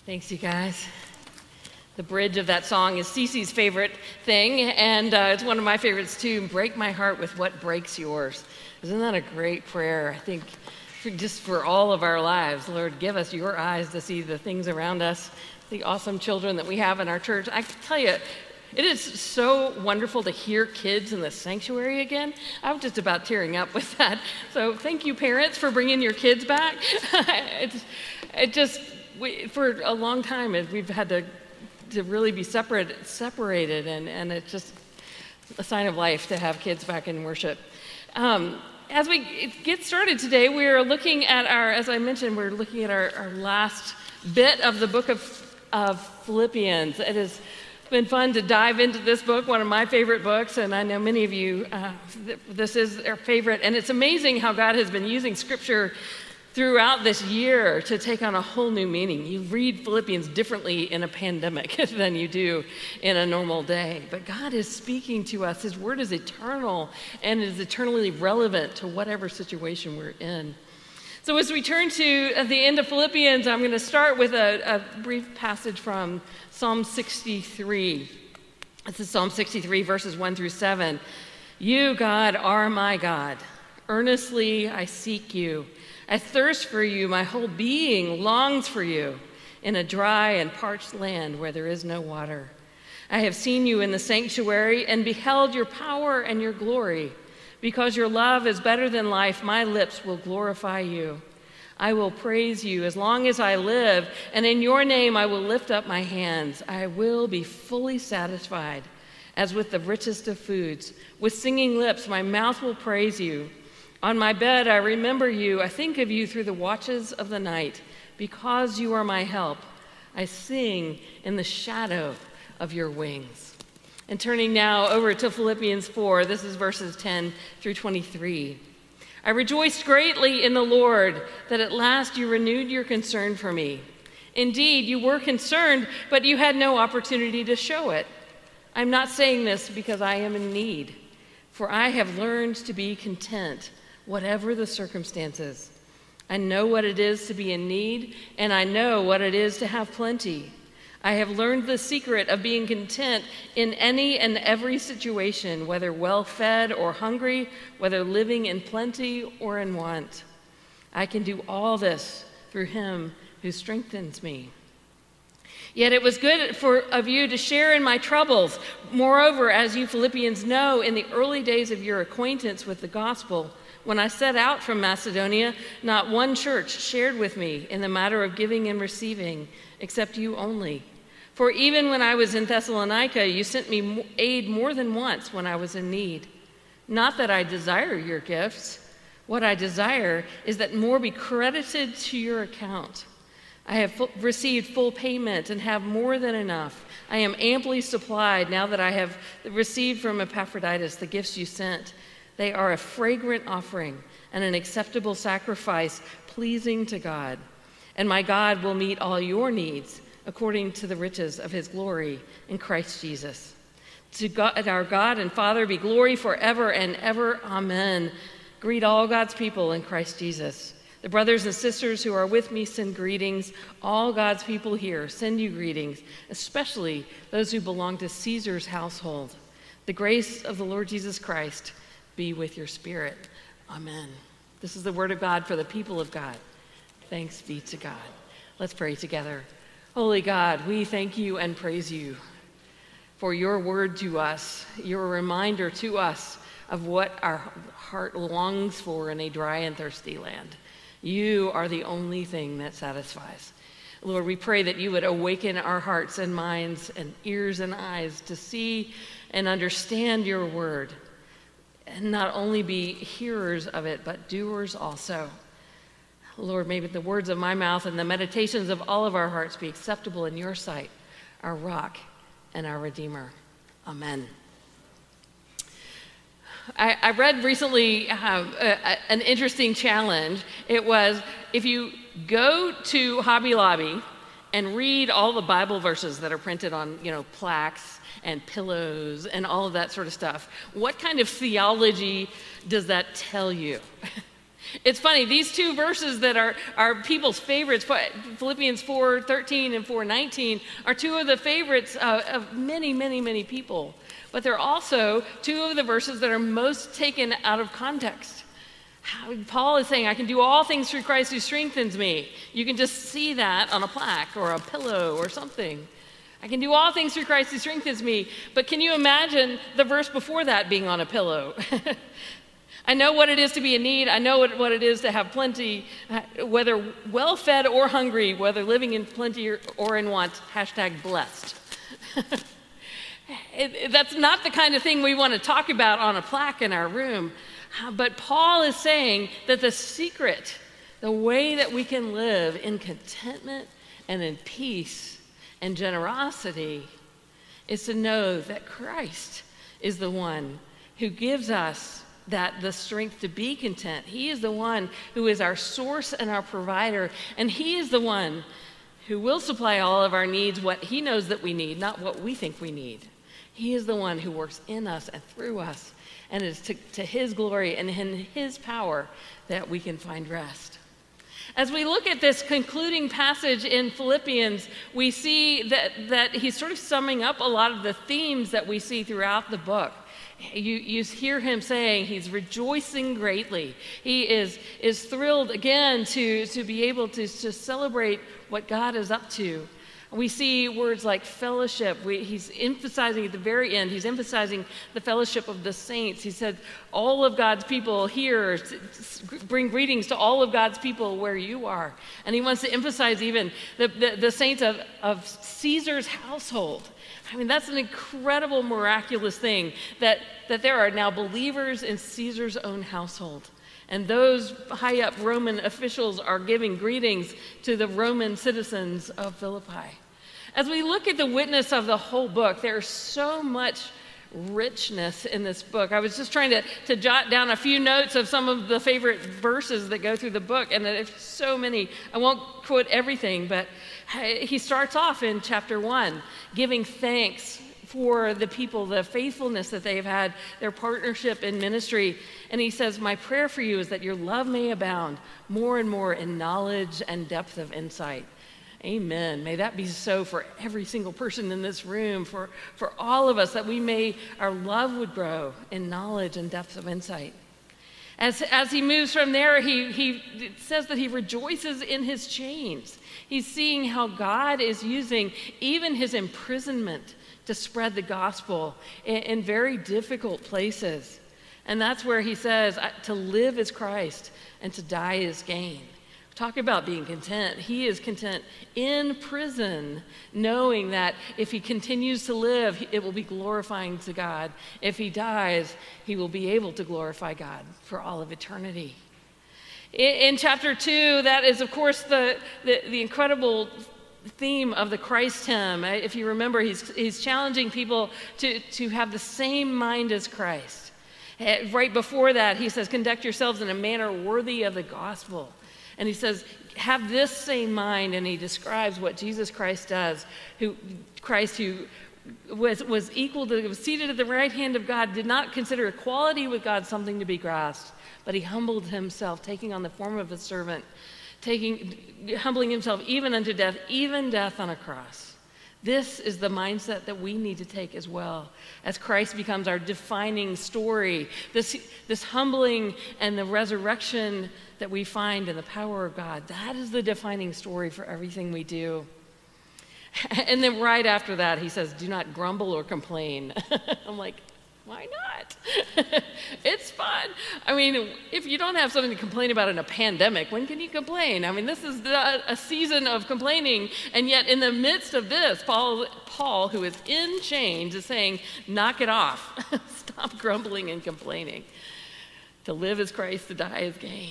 Thanks, you guys. The bridge of that song is Cece's favorite thing, and it's one of my favorites too. Break my heart with what breaks yours. Isn't that a great prayer? I think just for all of our lives, Lord, give us your eyes to see the things around us, the awesome children that we have in our church. I can tell you, it is so wonderful to hear kids in the sanctuary again. I'm just about tearing up with that. So thank you, parents, for bringing your kids back. For a long time, we've had to really be separated, and it's just a sign of life to have kids back in worship. As we get started today, we're looking at as I mentioned, we're looking at our last bit of the book of Philippians. It has been fun to dive into this book, one of my favorite books, and I know many of you, this is their favorite, and it's amazing how God has been using Scripture throughout this year to take on a whole new meaning. You read Philippians differently in a pandemic than you do in a normal day. But God is speaking to us. His word is eternal and is eternally relevant to whatever situation we're in. So as we turn to the end of Philippians, I'm going to start with a brief passage from Psalm 63. This is Psalm 63, verses 1 through 7. You, God, are my God. Earnestly I seek you. I thirst for you, my whole being longs for you, in a dry and parched land where there is no water. I have seen you in the sanctuary and beheld your power and your glory. Because your love is better than life, my lips will glorify you. I will praise you as long as I live, and in your name I will lift up my hands. I will be fully satisfied, as with the richest of foods. With singing lips, my mouth will praise you. On my bed, I remember you. I think of you through the watches of the night. Because you are my help, I sing in the shadow of your wings. And turning now over to Philippians 4, this is verses 10 through 23. I rejoiced greatly in the Lord that at last you renewed your concern for me. Indeed, you were concerned, but you had no opportunity to show it. I'm not saying this because I am in need, for I have learned to be content, whatever the circumstances. I know what it is to be in need, and I know what it is to have plenty. I have learned the secret of being content in any and every situation, whether well-fed or hungry, whether living in plenty or in want. I can do all this through him who strengthens me. Yet it was good of you to share in my troubles. Moreover, as you Philippians know, in the early days of your acquaintance with the gospel, when I set out from Macedonia, not one church shared with me in the matter of giving and receiving, except you only. For even when I was in Thessalonica, you sent me aid more than once when I was in need. Not that I desire your gifts. What I desire is that more be credited to your account. I have received full payment and have more than enough. I am amply supplied now that I have received from Epaphroditus the gifts you sent. They are a fragrant offering and an acceptable sacrifice pleasing to God. And my God will meet all your needs according to the riches of his glory in Christ Jesus. To God, our God and Father, be glory forever and ever. Amen. Greet all God's people in Christ Jesus. The brothers and sisters who are with me send greetings. All God's people here send you greetings, especially those who belong to Caesar's household. The grace of the Lord Jesus Christ be with your spirit. Amen. This is the word of God for the people of God. Thanks be to God. Let's pray together. Holy God, we thank you and praise you for your word to us, your reminder to us of what our heart longs for in a dry and thirsty land. You are the only thing that satisfies. Lord, we pray that you would awaken our hearts and minds and ears and eyes to see and understand your word, and not only be hearers of it, but doers also. Lord, may the words of my mouth and the meditations of all of our hearts be acceptable in your sight, our rock and our Redeemer. Amen. I read recently an interesting challenge. It was, if you go to Hobby Lobby and read all the Bible verses that are printed on, plaques and pillows and all of that sort of stuff, what kind of theology does that tell you? It's funny, these two verses that are people's favorites, Philippians 4:13 and 4:19, are two of the favorites of many, many, many people. But they're also two of the verses that are most taken out of context. Paul is saying, I can do all things through Christ who strengthens me. You can just see that on a plaque or a pillow or something. I can do all things through Christ who strengthens me. But can you imagine the verse before that being on a pillow? I know what it is to be in need. I know what it is to have plenty, whether well-fed or hungry, whether living in plenty or in want. #blessed. That's not the kind of thing we want to talk about on a plaque in our room. But Paul is saying that the secret, the way that we can live in contentment and in peace and generosity, is to know that Christ is the one who gives us the strength to be content. He is the one who is our source and our provider, and he is the one who will supply all of our needs, what he knows that we need, not what we think we need. He is the one who works in us and through us, and it is to his glory and in his power that we can find rest. As we look at this concluding passage in Philippians, we see that he's sort of summing up a lot of the themes that we see throughout the book. You hear him saying he's rejoicing greatly. He is thrilled again to be able to celebrate what God is up to. We see words like fellowship. He's emphasizing at the very end, he's emphasizing the fellowship of the saints. He said, all of God's people here, bring greetings to all of God's people where you are. And he wants to emphasize even the saints of Caesar's household. I mean, that's an incredible, miraculous thing that there are now believers in Caesar's own household. And those high up Roman officials are giving greetings to the Roman citizens of Philippi. As we look at the witness of the whole book, there's so much richness in this book. I was just trying to jot down a few notes of some of the favorite verses that go through the book, and there's so many. I won't quote everything, but he starts off in chapter 1 giving thanks for the people, the faithfulness that they've had, their partnership in ministry. And he says, my prayer for you is that your love may abound more and more in knowledge and depth of insight. Amen. May that be so for every single person in this room, for all of us, that our love would grow in knowledge and depth of insight. As he moves from there, he says that he rejoices in his chains. He's seeing how God is using even his imprisonment to spread the gospel in very difficult places. And that's where he says, to live is Christ and to die is gain. Talk about being content. He is content in prison, knowing that if he continues to live, it will be glorifying to God. If he dies, he will be able to glorify God for all of eternity. In chapter 2, that is, of course, the incredible theme of the Christ hymn. If you remember, he's challenging people to have the same mind as Christ. Right before that, he says, conduct yourselves in a manner worthy of the gospel. And he says, have this same mind, and he describes what Jesus Christ does. Christ who was seated at the right hand of God, did not consider equality with God something to be grasped, but he humbled himself, taking on the form of a servant, humbling himself even unto death, even death on a cross. This is the mindset that we need to take as well, as Christ becomes our defining story. This humbling and the resurrection that we find in the power of God, that is the defining story for everything we do. And then right after that, he says, do not grumble or complain. I'm like, why not? It's fun. I mean, if you don't have something to complain about in a pandemic, when can you complain? I mean, this is a season of complaining, and yet in the midst of this, Paul, who is in chains, is saying, knock it off. Stop grumbling and complaining. To live is Christ, to die is gain.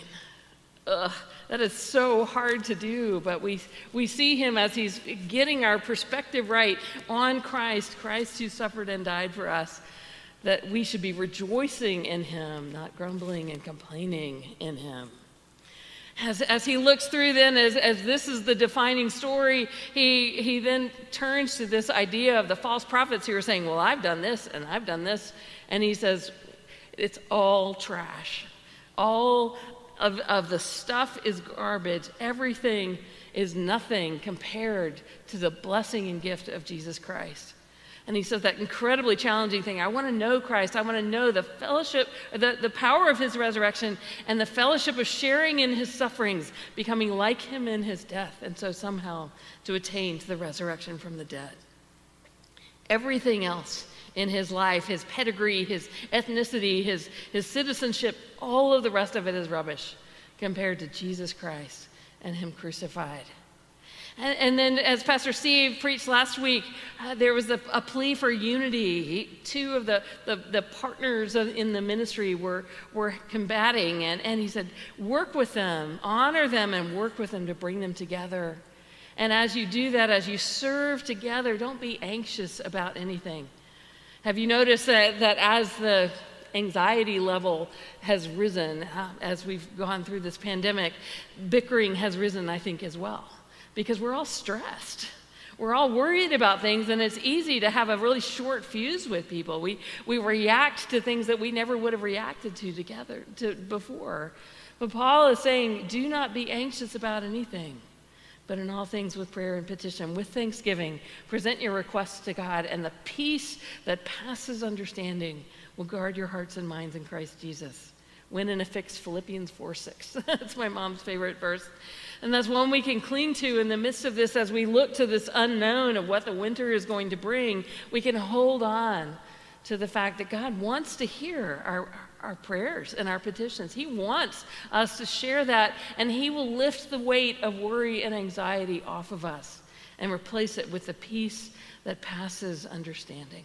That is so hard to do, but we see him as he's getting our perspective right on Christ who suffered and died for us, that we should be rejoicing in him, not grumbling and complaining in him. As he looks through then, as this is the defining story, he then turns to this idea of the false prophets who are saying, well, I've done this and I've done this. And he says, it's all trash. All of the stuff is garbage. Everything is nothing compared to the blessing and gift of Jesus Christ. And he says that incredibly challenging thing. I want to know Christ. I want to know the fellowship, the power of his resurrection and the fellowship of sharing in his sufferings, becoming like him in his death, and so somehow to attain to the resurrection from the dead. Everything else in his life, his pedigree, his ethnicity, his citizenship, all of the rest of it is rubbish compared to Jesus Christ and him crucified. And then, as Pastor Steve preached last week, there was a plea for unity. Two of the partners in the ministry were combating, and he said, work with them, honor them, and work with them to bring them together. And as you do that, as you serve together, don't be anxious about anything. Have you noticed that as the anxiety level has risen, as we've gone through this pandemic, bickering has risen, I think, as well. Because we're all stressed. We're all worried about things, and it's easy to have a really short fuse with people. We react to things that we never would have reacted to before. But Paul is saying, do not be anxious about anything, but in all things with prayer and petition, with thanksgiving, present your requests to God, and the peace that passes understanding will guard your hearts and minds in Christ Jesus. When in a fix, Philippians 4:6. That's my mom's favorite verse. And that's one we can cling to in the midst of this as we look to this unknown of what the winter is going to bring. We can hold on to the fact that God wants to hear our prayers and our petitions. He wants us to share that, and he will lift the weight of worry and anxiety off of us and replace it with the peace that passes understanding.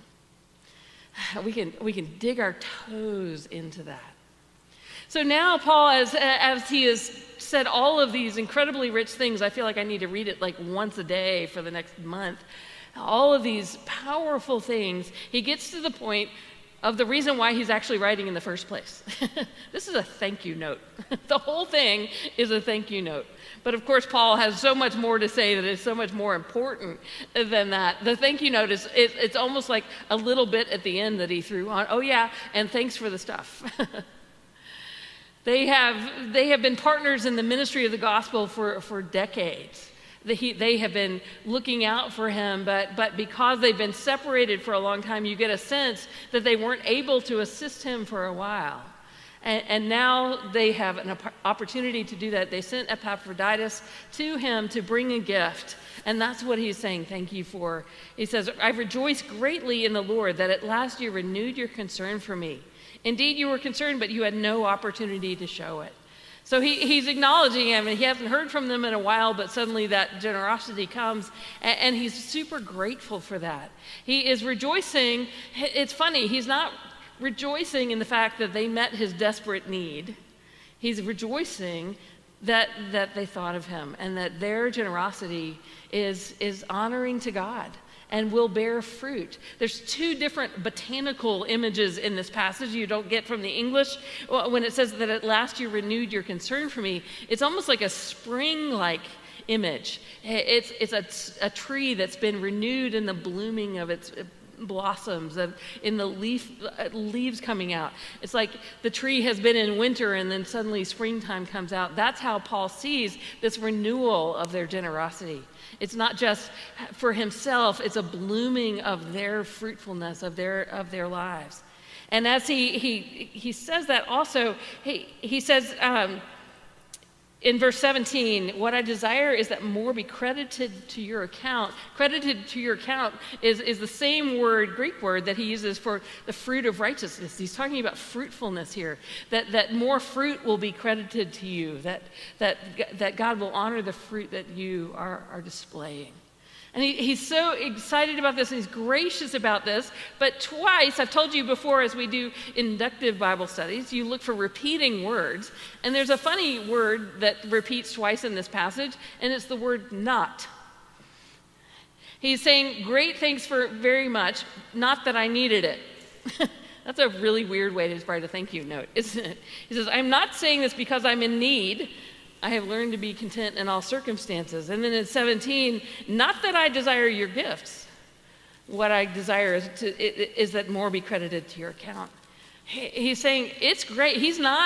We can dig our toes into that. So now Paul, as he has said all of these incredibly rich things, I feel like I need to read it like once a day for the next month. All of these powerful things, he gets to the point of the reason why he's actually writing in the first place. This is a thank you note. The whole thing is a thank you note. But of course, Paul has so much more to say that is so much more important than that. The thank you note it's almost like a little bit at the end that he threw on. Oh yeah, and thanks for the stuff. They have been partners in the ministry of the gospel for decades. They have been looking out for him, but because they've been separated for a long time, you get a sense that they weren't able to assist him for a while. And now they have an opportunity to do that. They sent Epaphroditus to him to bring a gift, and that's what he's saying thank you for. He says, I rejoice greatly in the Lord that at last you renewed your concern for me. Indeed, you were concerned, but you had no opportunity to show it. So he's acknowledging him, and he hasn't heard from them in a while, but suddenly that generosity comes, and he's super grateful for that. He is rejoicing. It's funny, he's not rejoicing in the fact that they met his desperate need. He's rejoicing that they thought of him, and that their generosity is honoring to God and will bear fruit. There's two different botanical images in this passage you don't get from the English. When it says that at last you renewed your concern for me, it's almost like a spring-like image. It's a tree that's been renewed in the blooming of its blossoms, in the leaves coming out. It's like the tree has been in winter and then suddenly springtime comes out. That's how Paul sees this renewal of their generosity. It's not just for himself, it's a blooming of their fruitfulness, of their lives. And as he says that also, he says in verse 17, what I desire is that more be credited to your account. Credited to your account is the same word, Greek word, that he uses for the fruit of righteousness. He's talking about fruitfulness here, that more fruit will be credited to you, that God will honor the fruit that you are displaying. And he's so excited about this, and he's gracious about this. But twice, I've told you before, as we do inductive Bible studies, you look for repeating words. And there's a funny word that repeats twice in this passage, and it's the word not. He's saying, great, thanks for very much, not that I needed it. That's a really weird way to write a thank you note, isn't it? He says, I'm not saying this because I'm in need. I have learned to be content in all circumstances. And then in 17, not that I desire your gifts. What I desire is that more be credited to your account. He's saying it's great. He's not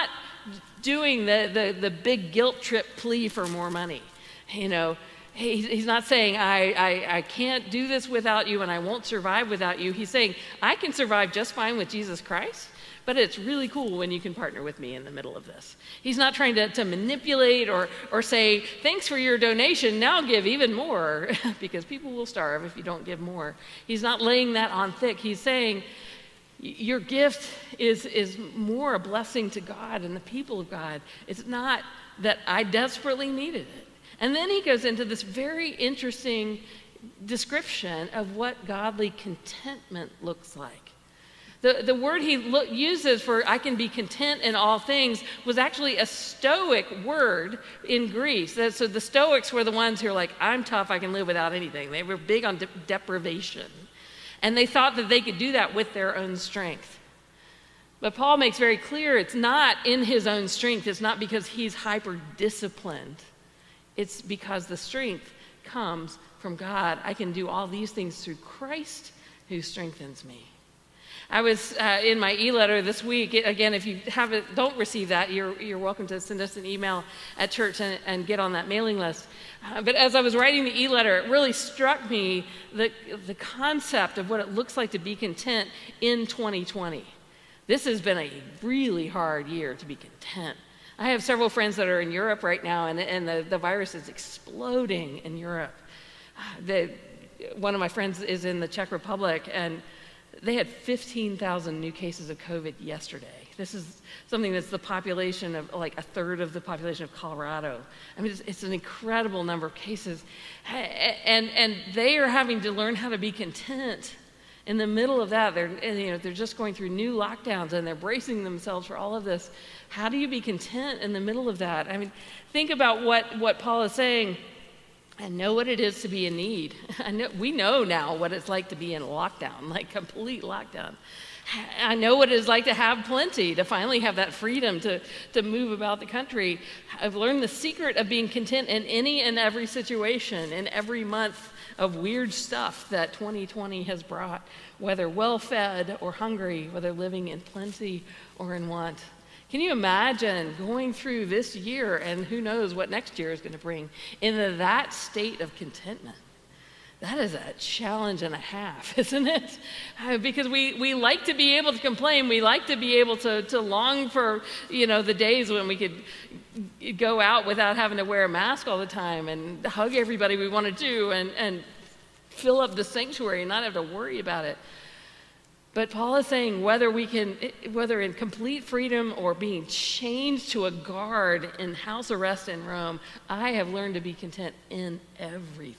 doing the big guilt trip plea for more money. You know, he's not saying, I can't do this without you and I won't survive without you. He's saying, I can survive just fine with Jesus Christ, but it's really cool when you can partner with me in the middle of this. He's not trying to manipulate or say, thanks for your donation, now give even more, because people will starve if you don't give more. He's not laying that on thick. He's saying, your gift is more a blessing to God and the people of God. It's not that I desperately needed it. And then he goes into this very interesting description of what godly contentment looks like. The word he uses for I can be content in all things was actually a Stoic word in Greece. So the Stoics were the ones who were like, I'm tough, I can live without anything. They were big on deprivation. And they thought that they could do that with their own strength. But Paul makes very clear it's not in his own strength. It's not because he's hyper-disciplined. It's because the strength comes from God. I can do all these things through Christ who strengthens me. I was in my e-letter this week. Again, if you don't receive that, you're welcome to send us an email at church and get on that mailing list. But as I was writing the e-letter, it really struck me the concept of what it looks like to be content in 2020. This has been a really hard year to be content. I have several friends that are in Europe right now, and the virus is exploding in Europe. One of my friends is in the Czech Republic, and they had 15,000 new cases of COVID yesterday. This is something that's the population of like a third of the population of Colorado. I mean, it's an incredible number of cases. And they are having to learn how to be content in the middle of that. They're just going through new lockdowns and they're bracing themselves for all of this. How do you be content in the middle of that? I mean, think about what Paul is saying. I know what it is to be in need. We know now what it's like to be in lockdown, like complete lockdown. I know what it is like to have plenty, to finally have that freedom to move about the country. I've learned the secret of being content in any and every situation, in every month of weird stuff that 2020 has brought, whether well-fed or hungry, whether living in plenty or in want. Can you imagine going through this year and who knows what next year is going to bring into that state of contentment? That is a challenge and a half, isn't it? Because we like to be able to complain. We like to be able to long for, the days when we could go out without having to wear a mask all the time and hug everybody we want to do and fill up the sanctuary and not have to worry about it. But Paul is saying whether in complete freedom or being chained to a guard in house arrest in Rome, I have learned to be content in everything.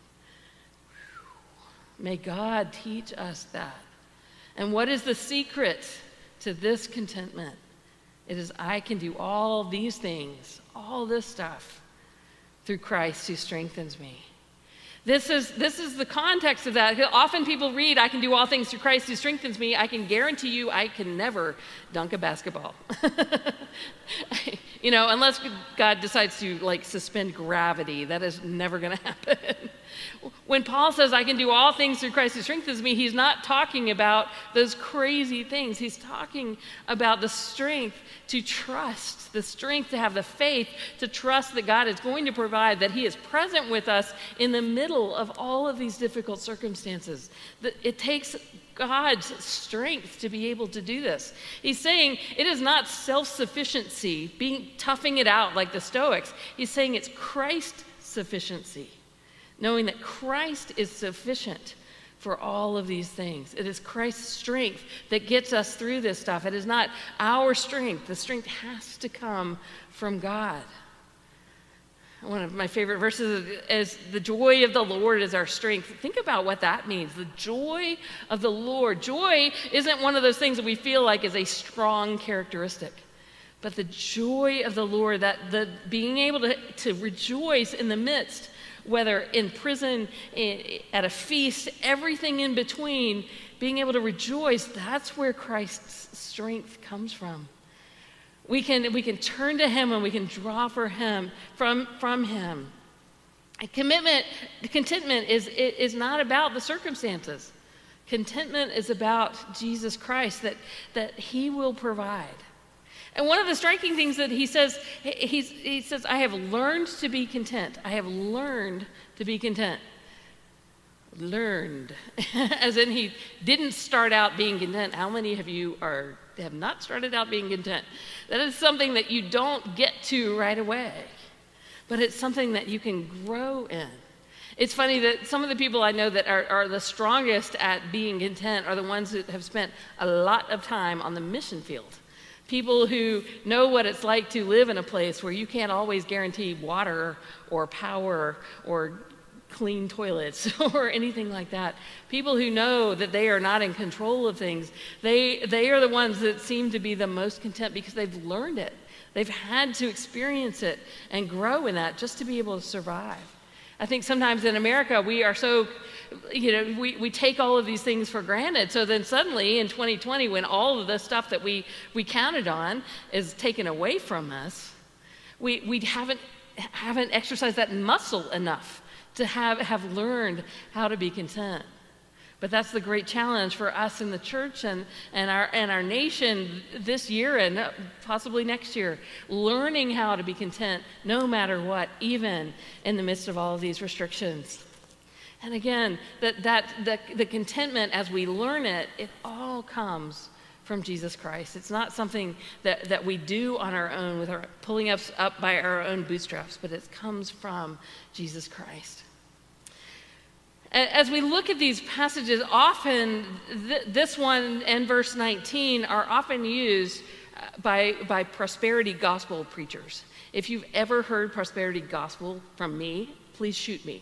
May God teach us that. And what is the secret to this contentment? It is I can do all these things, all this stuff, through Christ who strengthens me. This is the context of that. Often people read, I can do all things through Christ who strengthens me. I can guarantee you I can never dunk a basketball. Unless God decides to suspend gravity, that is never going to happen. When Paul says I can do all things through Christ who strengthens me, he's not talking about those crazy things. He's talking about the strength to trust, the strength to have the faith to trust that God is going to provide, that he is present with us in the middle of all of these difficult circumstances. It takes God's strength to be able to do this. He's saying it is not self-sufficiency, toughing it out like the Stoics. He's saying it's Christ's sufficiency, knowing that Christ is sufficient for all of these things. It is Christ's strength that gets us through this stuff. It is not our strength. The strength has to come from God. One of my favorite verses is the joy of the Lord is our strength. Think about what that means. The joy of the Lord. Joy isn't one of those things that we feel like is a strong characteristic. But the joy of the Lord, the being able to rejoice in the midst, whether in prison, at a feast, everything in between, being able to rejoice, that's where Christ's strength comes from. We can turn to him and we can draw from him. And contentment is not about the circumstances. Contentment is about Jesus Christ, that he will provide. And one of the striking things that he says, he says, I have learned to be content. I have learned to be content. Learned. As in he didn't start out being content. How many of you have not started out being content? That is something that you don't get to right away, but it's something that you can grow in. It's funny that some of the people I know that are the strongest at being content are the ones that have spent a lot of time on the mission field. People who know what it's like to live in a place where you can't always guarantee water or power or clean toilets or anything like that. People who know that they are not in control of things, they are the ones that seem to be the most content because they've learned it. They've had to experience it and grow in that just to be able to survive. I think sometimes in America we are so, we take all of these things for granted. So then suddenly in 2020, when all of the stuff that we counted on is taken away from us, we haven't exercised that muscle enough to have learned how to be content. But that's the great challenge for us in the church and our nation this year and possibly next year, learning how to be content no matter what, even in the midst of all of these restrictions. And again, the contentment as we learn it, it all comes from Jesus Christ. It's not something that we do on our own with pulling us up by our own bootstraps, but it comes from Jesus Christ. As we look at these passages, often this one and verse 19 are often used by prosperity gospel preachers. If you've ever heard prosperity gospel from me, please shoot me.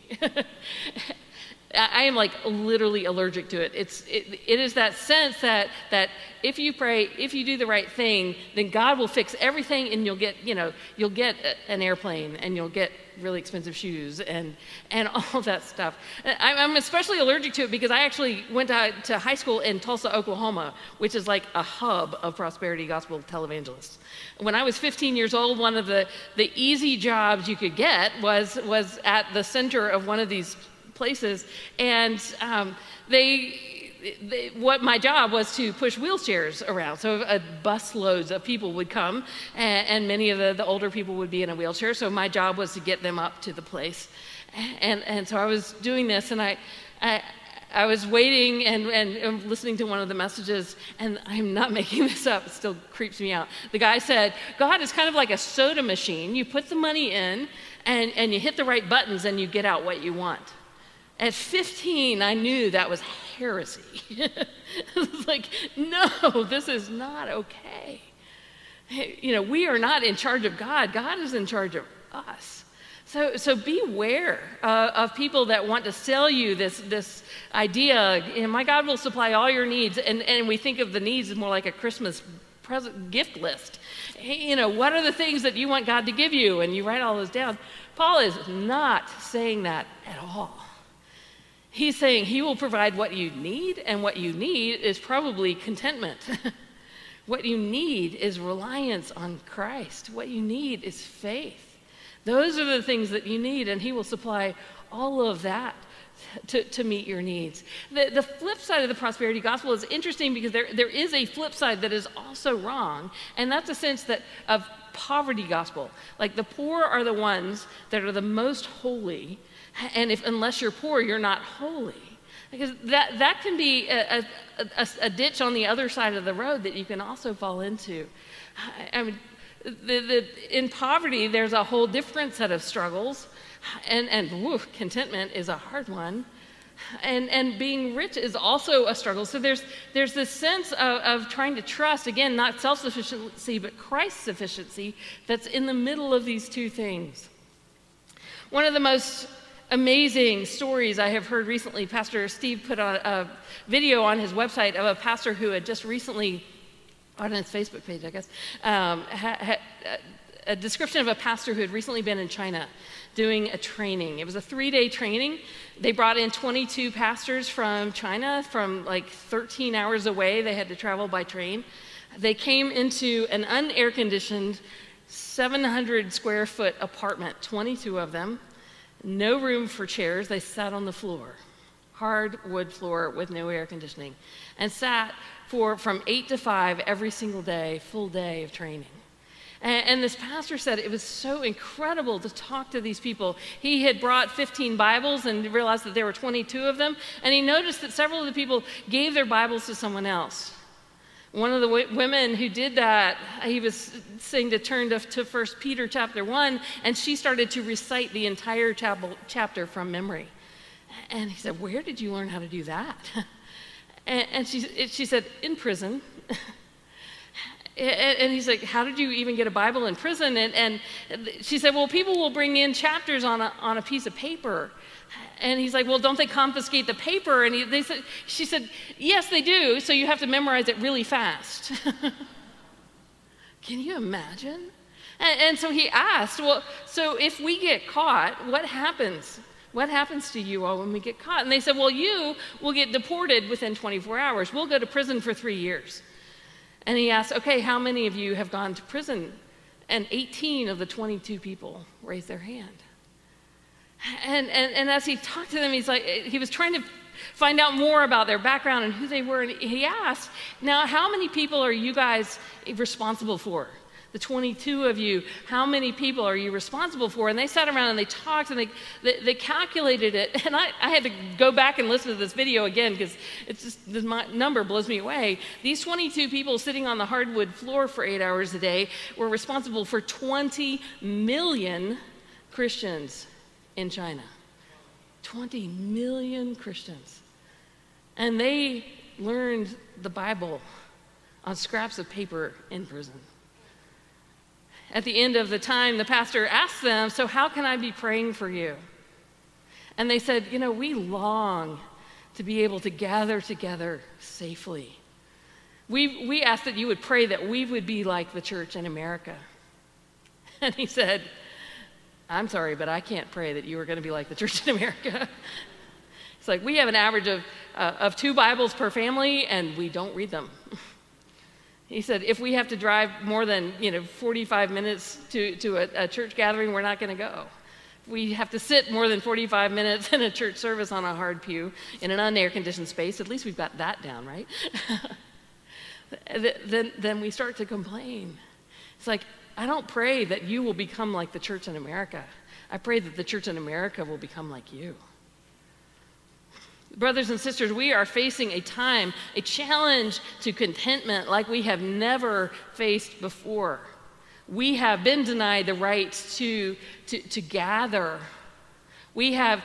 I am like literally allergic to it. It is that sense that if you pray, if you do the right thing, then God will fix everything, and you'll get an airplane, and you'll get really expensive shoes and all that stuff. I'm especially allergic to it because I actually went to high school in Tulsa, Oklahoma, which is like a hub of prosperity gospel televangelists. When I was 15 years old, one of the easy jobs you could get was at the center of one of these places, and what my job was to push wheelchairs around. So bus loads of people would come, and many of the older people would be in a wheelchair. So my job was to get them up to the place, and so I was doing this, and I was waiting and listening to one of the messages, and I'm not making this up, it still creeps me out. The guy said, God is kind of like a soda machine. You put the money in, and you hit the right buttons, and you get out what you want. At 15, I knew that was heresy. It was like, no, this is not okay. We are not in charge of God. God is in charge of us. So beware of people that want to sell you this idea, my God will supply all your needs. And we think of the needs as more like a Christmas present gift list. What are the things that you want God to give you? And you write all those down. Paul is not saying that at all. He's saying he will provide what you need, and what you need is probably contentment. What you need is reliance on Christ. What you need is faith. Those are the things that you need, and he will supply all of that to meet your needs. The flip side of the prosperity gospel is interesting because there is a flip side that is also wrong, and that's a sense of poverty gospel. Like the poor are the ones that are the most holy, and unless you're poor, you're not holy. Because that can be a ditch on the other side of the road that you can also fall into. I mean, in poverty, there's a whole different set of struggles, and contentment is a hard one. And being rich is also a struggle. So there's this sense of trying to trust, again, not self-sufficiency, but Christ's sufficiency that's in the middle of these two things. One of the most amazing stories I have heard recently, Pastor Steve put on a video on his website of a pastor who had just recently, on his Facebook page, I guess, a description of a pastor who had recently been in China doing a training. It was a 3-day training. They brought in 22 pastors from China from like 13 hours away. They had to travel by train. They came into an unair-conditioned 700 square foot apartment, 22 of them. No room for chairs. They sat on the floor, hard wood floor with no air conditioning, and sat from 8 to 5 every single day, full day of training. And this pastor said it was so incredible to talk to these people. He had brought 15 Bibles and realized that there were 22 of them. And he noticed that several of the people gave their Bibles to someone else. One of the women who did that, he was saying to turn to 1 Peter chapter 1, and she started to recite the entire chapter from memory. And he said, "Where did you learn how to do that?" And she said, "In prison." And he's like, "How did you even get a Bible in prison?" And she said, "Well, people will bring in chapters on a piece of paper." And he's like, "Well, don't they confiscate the paper?" And she said, "Yes, they do, so you have to memorize it really fast." Can you imagine? And so he asked, "Well, so if we get caught, what happens? What happens to you all when we get caught?" And they said, "Well, you will get deported within 24 hours. We'll go to prison for 3 years." And he asked, "Okay, how many of you have gone to prison?" And 18 of the 22 people raised their hand. And as he talked to them, he was trying to find out more about their background and who they were. And he asked, "Now, how many people are you guys responsible for? The 22 of you, how many people are you responsible for?" And they sat around and they talked and they calculated it. And I had to go back and listen to this video again because it's just, the number blows me away. These 22 people sitting on the hardwood floor for 8 hours a day were responsible for 20 million Christians in China. 20 million Christians. And they learned the Bible on scraps of paper in prison. At the end of the time, the pastor asked them, "So how can I be praying for you?" And they said, "We long to be able to gather together safely. We ask that you would pray that we would be like the church in America." And he said, "I'm sorry, but I can't pray that you are going to be like the church in America." It's like, we have an average of 2 Bibles per family, and we don't read them. He said, if we have to drive more than 45 minutes to a church gathering, we're not going to go. If we have to sit more than 45 minutes in a church service on a hard pew in an unair-conditioned space, at least we've got that down, right? Then we start to complain. It's like, I don't pray that you will become like the church in America. I pray that the church in America will become like you. Brothers and sisters, we are facing a challenge to contentment like we have never faced before. We have been denied the right to gather. We have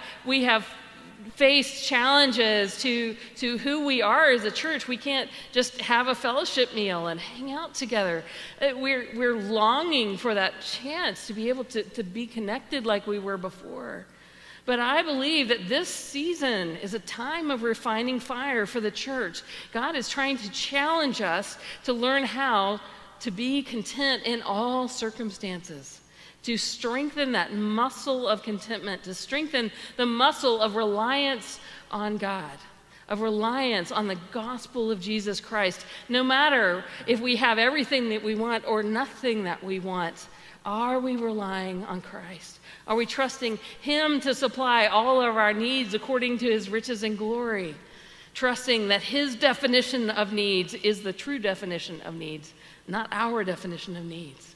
faced challenges to who we are as a church. We can't just have a fellowship meal and hang out together. We're longing for that chance to be able to be connected like we were before. But I believe that this season is a time of refining fire for the church. God is trying to challenge us to learn how to be content in all circumstances, to strengthen that muscle of contentment, to strengthen the muscle of reliance on God, of reliance on the gospel of Jesus Christ. No matter if we have everything that we want or nothing that we want, are we relying on Christ? Are we trusting Him to supply all of our needs according to His riches and glory? Trusting that His definition of needs is the true definition of needs, not our definition of needs.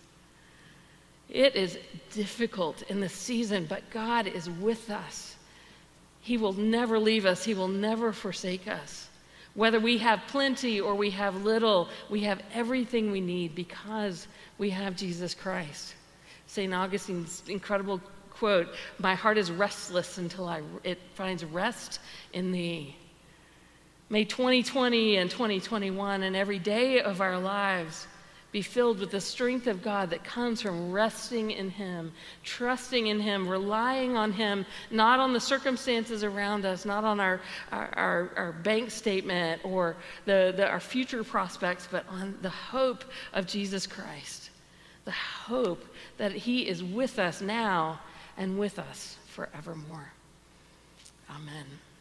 It is difficult in this season, but God is with us. He will never leave us. He will never forsake us. Whether we have plenty or we have little, we have everything we need because we have Jesus Christ. St. Augustine's incredible quote, "My heart is restless until it finds rest in thee." May 2020 and 2021 and every day of our lives be filled with the strength of God that comes from resting in Him, trusting in Him, relying on Him, not on the circumstances around us, not on our bank statement or our future prospects, but on the hope of Jesus Christ, the hope that He is with us now and with us forevermore. Amen.